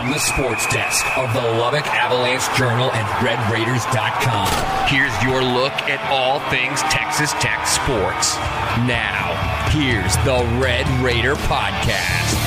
From the sports desk of the Lubbock Avalanche Journal and RedRaiders.com, here's your look at all things Texas Tech sports. Now, here's the Red Raider Podcast.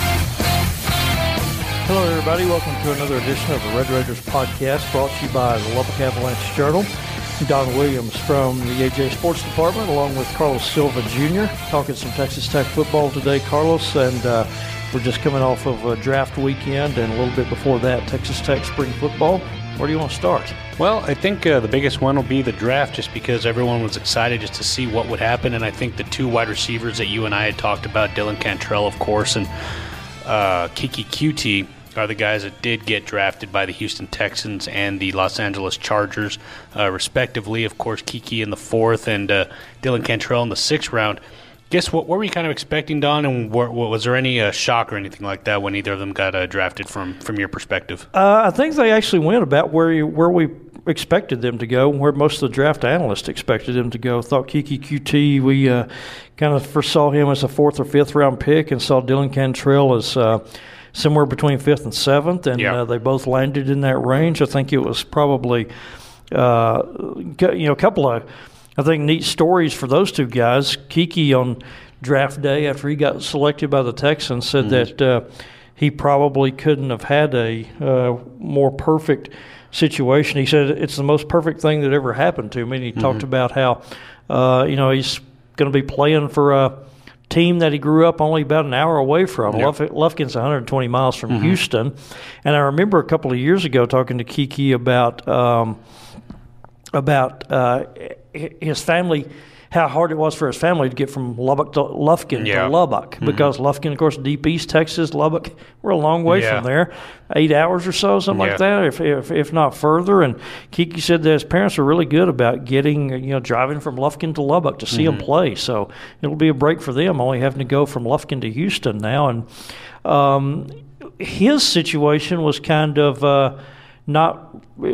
Hello, everybody. Welcome to another edition of the Red Raiders Podcast, brought to you by the Lubbock Avalanche Journal. Don Williams from the AJ Sports Department, along with Carlos Silva Jr., talking some Texas Tech football today, Carlos, and we're just coming off of a draft weekend, and a little bit before that, Texas Tech spring football. Where do you want to start? Well, I think the biggest one will be the draft, just because everyone was excited just to see what would happen, and I think the two wide receivers that you and I had talked about, Dylan Cantrell, of course, and Keke Coutee, are the guys that did get drafted by the Houston Texans and the Los Angeles Chargers, respectively. Of course, Keke in the 4th and Dylan Cantrell in the 6th round. Guess what were we kind of expecting, Don, and was there any shock or anything like that when either of them got drafted from your perspective? I think they actually went about where we expected them to go, where most of the draft analysts expected them to go. Thought Keke Coutee, we kind of foresaw him as a 4th or 5th round pick, and saw Dylan Cantrell as somewhere between 5th and 7th, and they both landed in that range. I think it was probably a couple of neat stories for those two guys. Keke on draft day, after he got selected by the Texans, said that he probably couldn't have had a more perfect situation. He said it's the most perfect thing that ever happened to me. And he talked about how he's going to be playing for a team that he grew up only about an hour away from. Yep. Lufkin's 120 miles from Houston. And I remember a couple of years ago talking to Keke about his family, how hard it was for his family to get from Lubbock to Lufkin to Lubbock, because Lufkin, of course, deep East Texas, Lubbock, we're a long way from there, 8 hours or so, something like that, if not further. And Keke said that his parents were really good about getting, driving from Lufkin to Lubbock to see him play. So it'll be a break for them, only having to go from Lufkin to Houston now. And his situation was kind of not.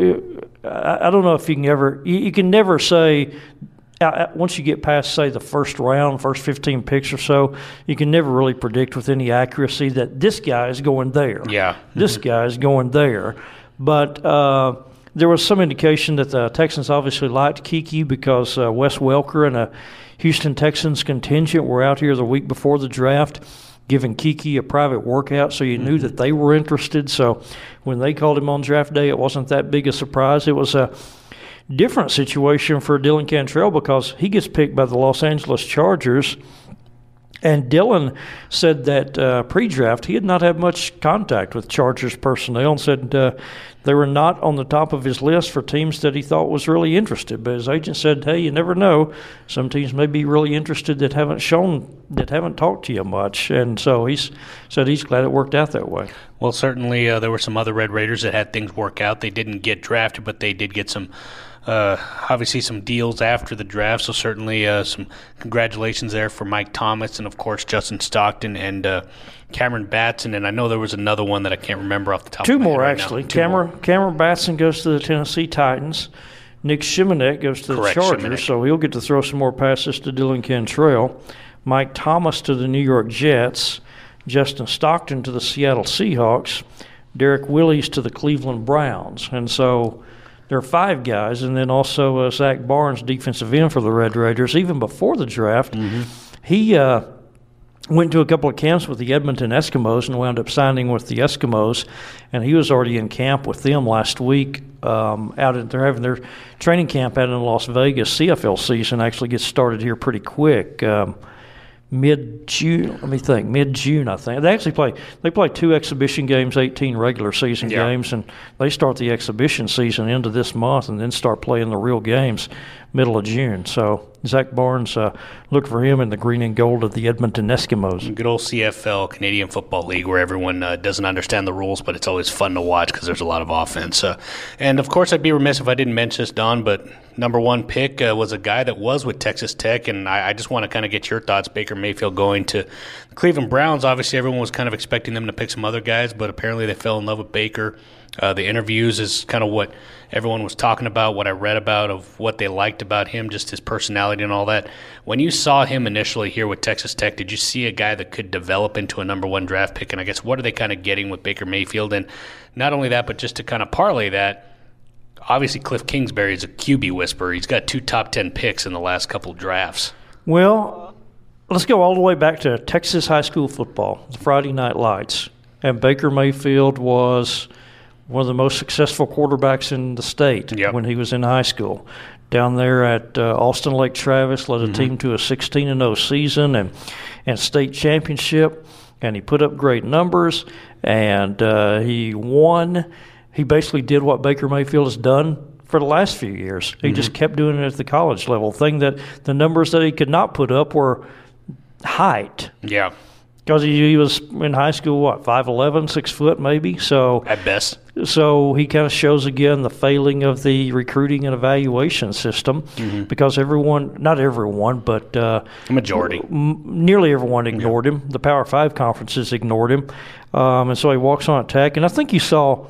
I don't know if you can never say. Once you get past, say, the first round, first 15 picks or so, you can never really predict with any accuracy that this guy is going there. Yeah. This guy is going there. But there was some indication that the Texans obviously liked Keke because Wes Welker and a Houston Texans contingent were out here the week before the draft giving Keke a private workout, so you knew that they were interested. So when they called him on draft day, it wasn't that big a surprise. It was a different situation for Dylan Cantrell because he gets picked by the Los Angeles Chargers, and Dylan said that pre-draft he had not had much contact with Chargers personnel, and said they were not on the top of his list for teams that he thought was really interested. But his agent said, hey, you never know. Some teams may be really interested that haven't talked to you much. And so he said he's glad it worked out that way. Well, certainly there were some other Red Raiders that had things work out. They didn't get drafted, but they did get some obviously some deals after the draft, so certainly some congratulations there for Mike Thomas and, of course, Justin Stockton and Cameron Batson. And I know there was another one that I can't remember off the top of my head right now. Two more, actually. Cameron Batson goes to the Tennessee Titans. Nick Simonet goes to the Chargers, so he'll get to throw some more passes to Dylan Cantrell. Mike Thomas to the New York Jets. Justin Stockton to the Seattle Seahawks. Derek Willis to the Cleveland Browns. And so there are 5 guys, and then also Zach Barnes, defensive end for the Red Raiders. Even before the draft, he went to a couple of camps with the Edmonton Eskimos and wound up signing with the Eskimos, and he was already in camp with them last week. They're having their training camp out in Las Vegas. CFL season actually gets started here pretty quick. Mid-June, I think. They actually play 2 exhibition games, 18 regular season games, and they start the exhibition season into this month and then start playing the real games middle of June. So Zach Barnes, look for him in the green and gold of the Edmonton Eskimos. Good old CFL, Canadian Football League, where everyone doesn't understand the rules, but it's always fun to watch because there's a lot of offense. And, of course, I'd be remiss if I didn't mention this, Don, but number 1 pick was a guy that was with Texas Tech, and I just want to kind of get your thoughts. Baker Mayfield going to the Cleveland Browns. Obviously, everyone was kind of expecting them to pick some other guys, but apparently they fell in love with Baker. The interviews is kind of what everyone was talking about, what I read about of what they liked about him, just his personality and all that. When you saw him initially here with Texas Tech, did you see a guy that could develop into a number one draft pick? And I guess what are they kind of getting with Baker Mayfield? And not only that, but just to kind of parlay that, obviously Cliff Kingsbury is a QB whisperer. He's got 2 top 10 picks in the last couple of drafts. Well, let's go all the way back to Texas high school football, the Friday Night Lights. And Baker Mayfield was one of the most successful quarterbacks in the state when he was in high school. Down there at Austin Lake Travis, led a team to a 16-0 season and state championship, and he put up great numbers, and he won. He basically did what Baker Mayfield has done for the last few years. He just kept doing it at the college level. The numbers that he could not put up were height. Yeah. Because he was in high school, 5'11", 6 foot maybe. So at best. So he kind of shows again the failing of the recruiting and evaluation system because not everyone, but majority, nearly everyone ignored him. The Power 5 conferences ignored him, and so he walks on at Tech. And I think you saw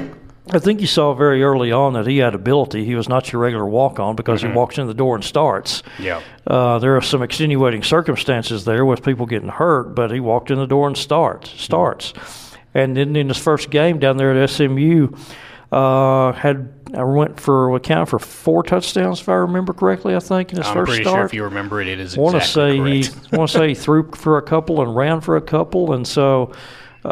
very early on that he had ability. He was not your regular walk-on because he walks in the door and starts. Yeah. There are some extenuating circumstances there with people getting hurt, but he walked in the door and starts. And then in his first game down there at SMU, accounted for 4 touchdowns, if I remember correctly, I think, in his first start. I'm pretty sure if you remember it is exactly correct. I want to say he threw for a couple and ran for a couple, and so –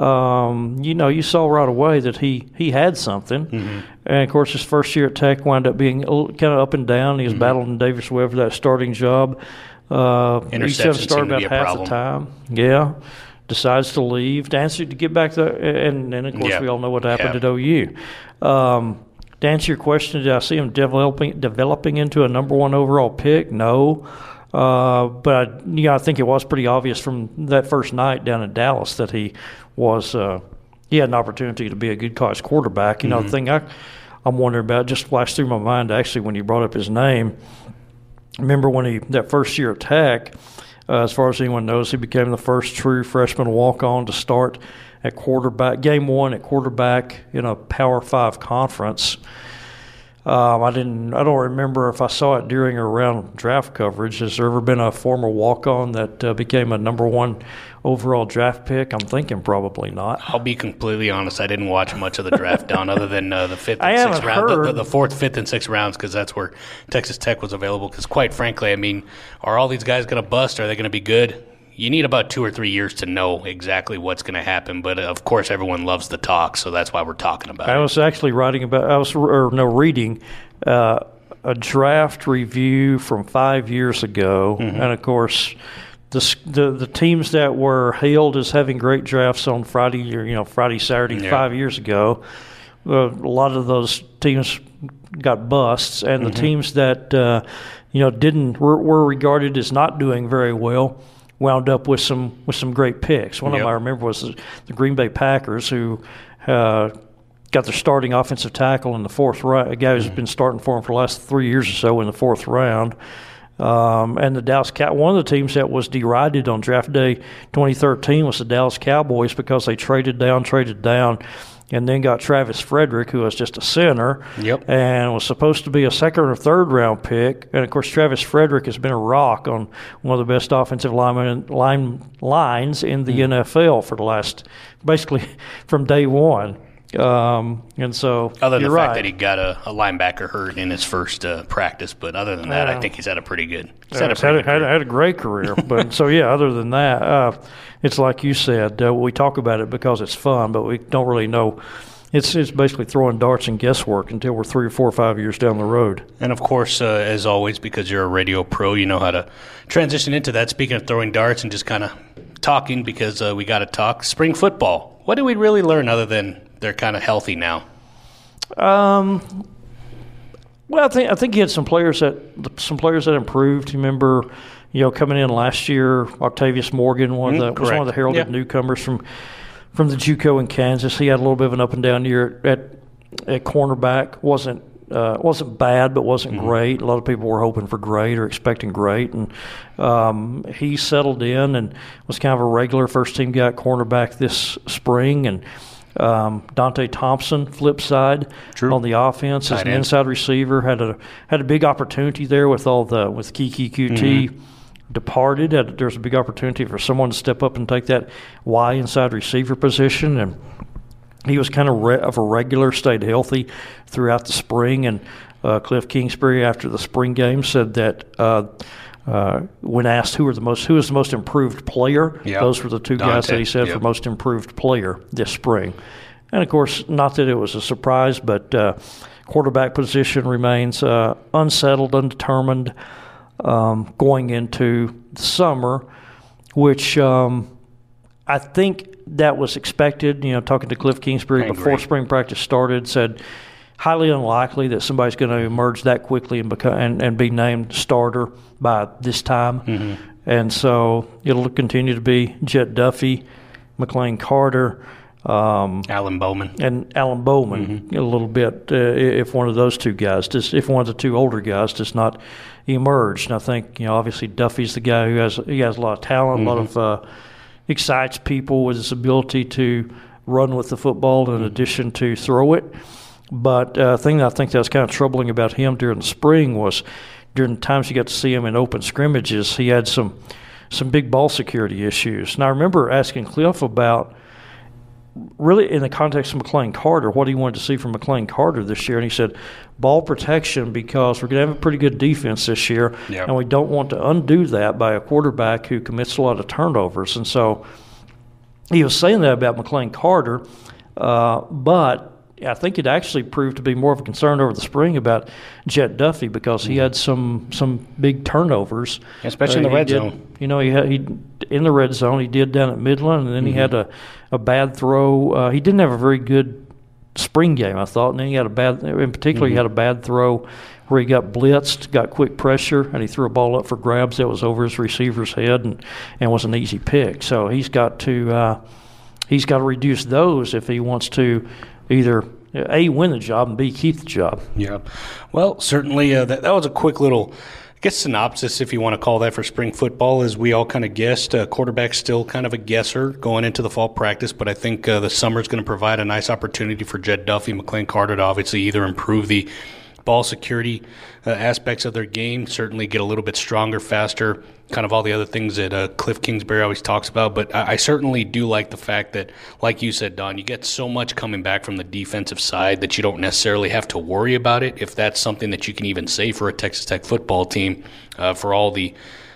you saw right away that he had something. And, of course, his first year at Tech wound up being kind of up and down. He was battling Davis Webb for that starting job. Interceptions started about half problem. the time. Yeah. Decides to leave. To get back there, and of course, we all know what happened at OU. To answer your question, did I see him developing into a number 1 overall pick? No. But I think it was pretty obvious from that first night down in Dallas that he had an opportunity to be a good college quarterback. The thing I'm wondering about just flashed through my mind actually when you brought up his name. Remember when that first year at Tech, as far as anyone knows, he became the first true freshman walk-on to start at quarterback, game 1 at quarterback in a Power 5 conference. I don't remember if I saw it during or around draft coverage. Has there ever been a former walk-on that became a number 1 overall draft pick? I'm thinking probably not. I'll be completely honest. I didn't watch much of the draft down other than the 5th and 6th round, the 4th, 5th, and 6th rounds, because that's where Texas Tech was available. Because quite frankly, I mean, are all these guys going to bust? Are they going to be good? You need about 2 or 3 years to know exactly what's going to happen, but of course everyone loves the talk, so that's why we're talking about it. I was actually reading a draft review from 5 years ago, and of course the teams that were hailed as having great drafts on Friday, Saturday 5 years ago, a lot of those teams got busts, and the teams that were regarded as not doing very well wound up with some great picks. One of them I remember was the Green Bay Packers, who got their starting offensive tackle in the 4th round, a guy who's been starting for them for the last 3 years or so in the 4th round. And the Dallas one of the teams that was derided on draft day 2013 was the Dallas Cowboys because they traded down, and then got Travis Frederick, who was just a center, and was supposed to be a 2nd or 3rd round pick. And of course, Travis Frederick has been a rock on one of the best offensive lines in the NFL for the last, basically from day one. And so, other than the fact that he got a linebacker hurt in his first practice, but other than that, I think he's had a pretty good. Had a great career. But so other than that, it's like you said, we talk about it because it's fun, but we don't really know. It's basically throwing darts and guesswork until we're 3 or 4 or 5 years down the road. And of course, as always, because you're a radio pro, you know how to transition into that. Speaking of throwing darts and just kind of talking, because we got to talk spring football. What did we really learn other than they're kind of healthy now? Well, I think he had some players that improved. You remember, coming in last year, Octavius Morgan, was one of the heralded newcomers from the JUCO in Kansas. He had a little bit of an up and down year at cornerback. Wasn't bad, but wasn't great. A lot of people were hoping for great or expecting great, and he settled in and was kind of a regular first team guy at cornerback this spring, and Dante Thompson, flip side, on the offense as an inside receiver, had a big opportunity there with Keke Coutee departed. There's a big opportunity for someone to step up and take that Y inside receiver position, and he was kind of a regular, stayed healthy throughout the spring. And Cliff Kingsbury, after the spring game, said that when asked who was the most improved player, those were the two guys that he said for most improved player this spring. And of course, not that it was a surprise, but quarterback position remains unsettled, undetermined going into the summer, which I think that was expected. Talking to Cliff Kingsbury before spring practice started, said highly unlikely that somebody's going to emerge that quickly and be named starter by this time. And so it'll continue to be Jet Duffy, McClain Carter, Alan Bowman a little bit. If one of those two guys, if one of the two older guys does not emerge, and I think obviously Duffy's the guy who has a lot of talent, a lot of excites people with his ability to run with the football in addition to throw it. But the thing that I think that was kind of troubling about him during the spring was during the times you got to see him in open scrimmages, he had some big ball security issues. And I remember asking Cliff about, really in the context of McClain Carter, what he wanted to see from McClain Carter this year. And he said, ball protection, because we're going to have a pretty good defense this year, and we don't want to undo that by a quarterback who commits a lot of turnovers. And so he was saying that about McClain Carter, but I think it actually proved to be more of a concern over the spring about Jet Duffy, because he had some big turnovers, especially in the red zone. He in the red zone. He did down at Midland, and then he had a bad throw. He didn't have a very good spring game, I thought, and then he had a bad. In particular, he had a bad throw where he got blitzed, got quick pressure, and he threw a ball up for grabs that was over his receiver's head and was an easy pick. So he's got to reduce those if he wants to either A, win the job, and B, keep the job. Yeah. Well, certainly that was a quick little, I guess, synopsis, if you want to call that, for spring football. As we all kind of guessed, quarterback's still kind of a guesser going into the fall practice, but I think the summer's going to provide a nice opportunity for Jet Duffy, McClain Carter to obviously either improve the ball security aspects of their game, certainly get a little bit stronger, faster, kind of all the other things that Cliff Kingsbury always talks about. But I certainly do like the fact that, like you said, Don, you get so much coming back from the defensive side that you don't necessarily have to worry about it, if that's something that you can even say for a Texas Tech football team, for all the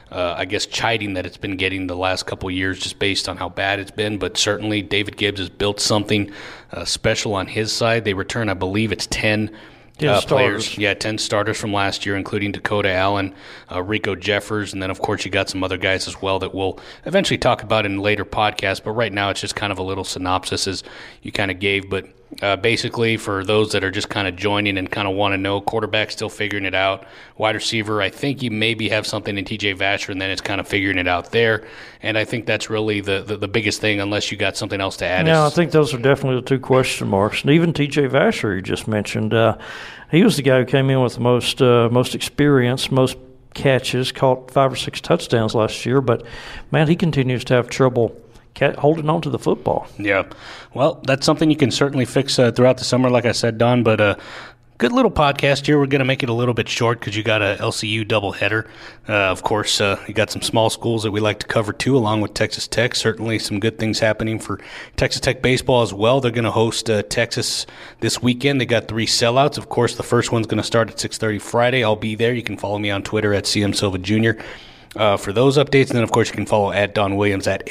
I guess, chiding that it's been getting the last couple of years just based on how bad it's been. But certainly David Gibbs has built something special on his side. They return, I believe it's 10 players. Yeah, 10 starters from last year, including Dakota Allen, Rico Jeffers, and then, of course, you got some other guys as well that we'll eventually talk about in later podcasts. But right now it's just kind of a little synopsis as you kind of gave. But basically, for those that are just kind of joining and kind of want to know, quarterback still figuring it out. Wide receiver, I think you maybe have something in TJ Vasher, and then it's kind of figuring it out there. And I think that's really the biggest thing, unless you got something else to add. Yeah, I think those are definitely the two question marks. And even TJ Vasher, you just mentioned, he was the guy who came in with the most experience, most catches, caught 5 or 6 touchdowns last year. But, man, he continues to have trouble holding on to the football. Yeah. Well, that's something you can certainly fix throughout the summer, like I said, Don. But good little podcast here. We're going to make it a little bit short because you got a LCU doubleheader. Of course, you got some small schools that we like to cover too, along with Texas Tech. Certainly some good things happening for Texas Tech baseball as well. They're going to host Texas this weekend. They got 3 sellouts. Of course, the first one's going to start at 6:30 Friday. I'll be there. You can follow me on Twitter at CM Silva Jr. For those updates. And then, of course, you can follow at Don Williams, at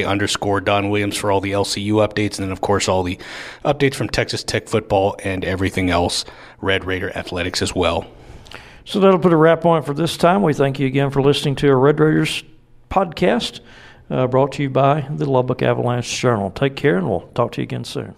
AJ_Don Williams for all the LCU updates. And then, of course, all the updates from Texas Tech football and everything else, Red Raider athletics as well. So that'll put a wrap on it for this time. We thank you again for listening to our Red Raiders podcast, brought to you by the Lubbock Avalanche Journal. Take care, and we'll talk to you again soon.